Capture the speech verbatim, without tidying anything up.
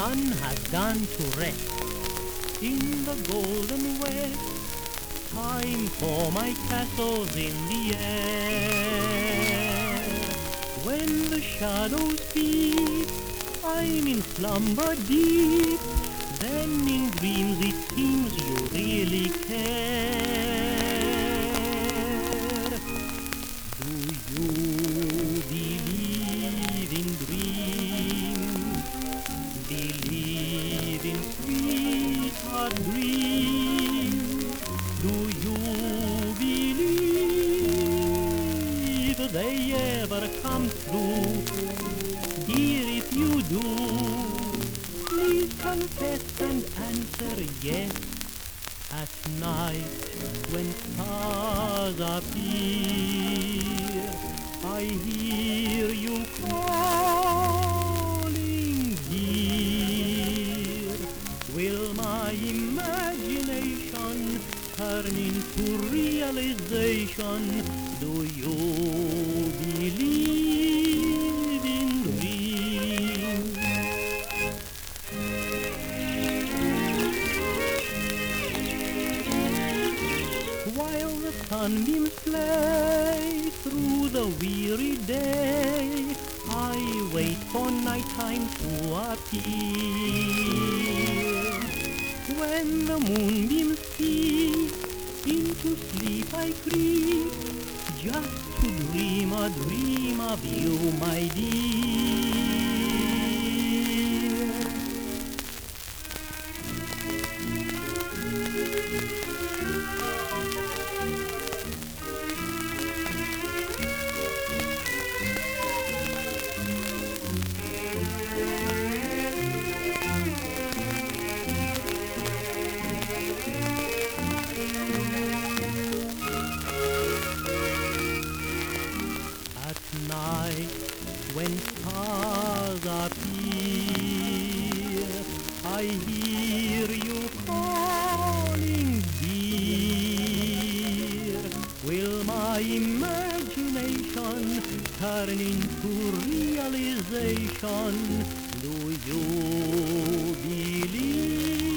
sun has gone to rest in the golden west. Time for my castles in the air. When the shadows speak, I'm in slumber deep. Then in dreams it seems you really care. Do you believe in dreams? Believe in sweetheart dreams? Do you believe they ever come true? Dear, if you do, please confess and answer yes. At night when stars appear, I hear you calling dear. Will my imagination turn into realization? Do you believe in dreams? While the sunbeams play through the weary day, I wait for nighttime to appear. When the moonbeams peep, into sleep I creep, just to dream a dream of you, my dear. At night, when stars appear, I hear you calling dear. Will my imagination turn into realization? Do you believe?